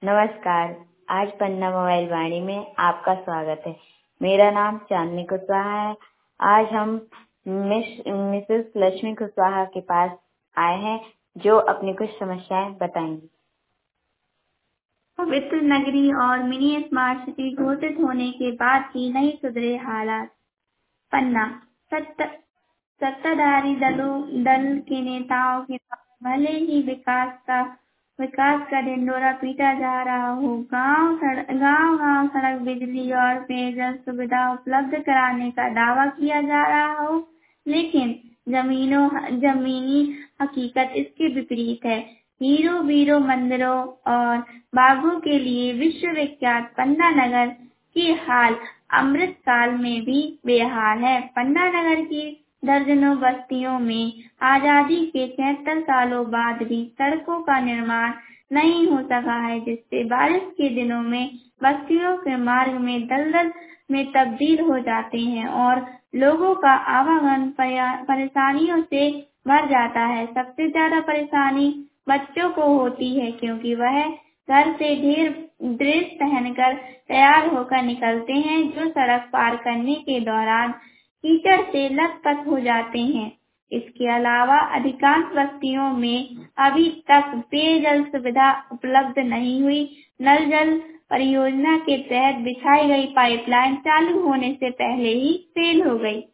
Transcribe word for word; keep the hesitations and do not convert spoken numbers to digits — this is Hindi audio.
नमस्कार। आज पन्ना मोबाइल वाणी में आपका स्वागत है। मेरा नाम चांदनी कुशवाहा है। आज हम मिस मिसेस लक्ष्मी कुशवाहा के पास आए हैं, जो अपनी कुछ समस्याएं बताएंगी। पवित्र नगरी और मिनी स्मार्ट सिटी घोषित होने के बाद भी नहीं सुधरे हालात। पन्ना सत्ता सत्ताधारी दलों दल के नेताओं के द्वारा भले ही विकास का विकास का ढिंढोरा पीटा जा रहा हो, गांव सड़क गांव गांव सड़क, बिजली और पेयजल सुविधा उपलब्ध कराने का दावा किया जा रहा हो, लेकिन जमीनों जमीनी हकीकत इसके विपरीत है। हीरो बीरो मंदिरों और बागों के लिए विश्वविख्यात पन्ना नगर की हाल अमृत काल में भी बेहाल है। पन्ना नगर की दर्जनों बस्तियों में आजादी के छिहत्तर सालों बाद भी सड़कों का निर्माण नहीं हो सका है, जिससे बारिश के दिनों में बस्तियों के मार्ग में दलदल में तब्दील हो जाते हैं और लोगों का आवागमन परेशानियों से भर जाता है। सबसे ज्यादा परेशानी बच्चों को होती है, क्योंकि वह घर से ढेर ड्रेस पहनकर तैयार होकर निकलते हैं, जो सड़क पार करने के दौरान कीचड़ से लथपथ हो जाते हैं। इसके अलावा अधिकांश बस्तियों में अभी तक पेयजल सुविधा उपलब्ध नहीं हुई। नल जल परियोजना के तहत बिछाई गई पाइपलाइन चालू होने से पहले ही फेल हो गई।